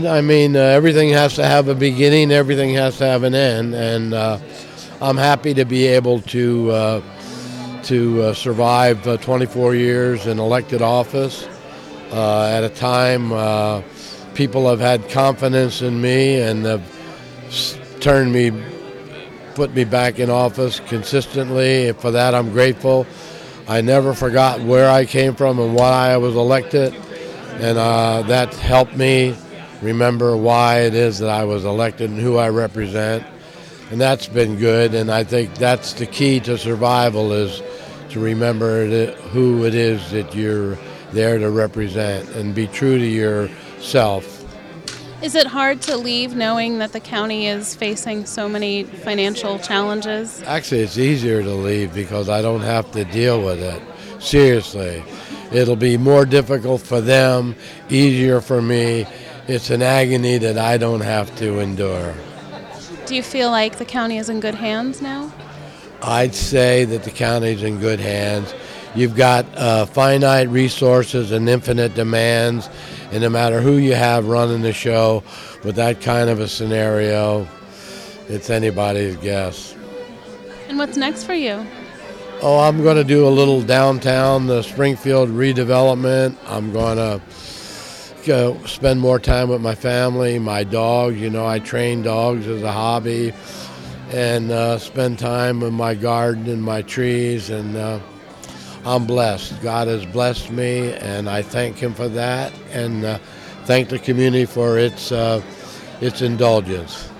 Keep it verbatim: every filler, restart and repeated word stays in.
I mean, uh, everything has to have a beginning, everything has to have an end, and uh, I'm happy to be able to uh, to uh, survive uh, twenty-four years in elected office uh, at a time uh, people have had confidence in me and have s- turned me, put me back in office consistently. For that, I'm grateful. I never forgot where I came from and why I was elected, and uh, that helped me remember why it is that I was elected and who I represent. And that's been good, and I think that's the key to survival, is to remember it, who it is that you're there to represent, and be true to yourself. Is it hard to leave knowing that the county is facing so many financial challenges? Actually, it's easier to leave because I don't have to deal with it. Seriously. It'll be more difficult for them, easier for me. It's an agony that I don't have to endure. Do you feel like the county is in good hands now? I'd say that the county's in good hands. You've got uh, finite resources and infinite demands, and no matter who you have running the show with that kind of a scenario, it's anybody's guess. And what's next for you? Oh, I'm going to do a little downtown, the Springfield redevelopment. I'm going to go spend more time with my family, my dogs. You know, I train dogs as a hobby, and uh, spend time in my garden and my trees, and uh, I'm blessed. God has blessed me, and I thank him for that, and uh, thank the community for its uh, its indulgence.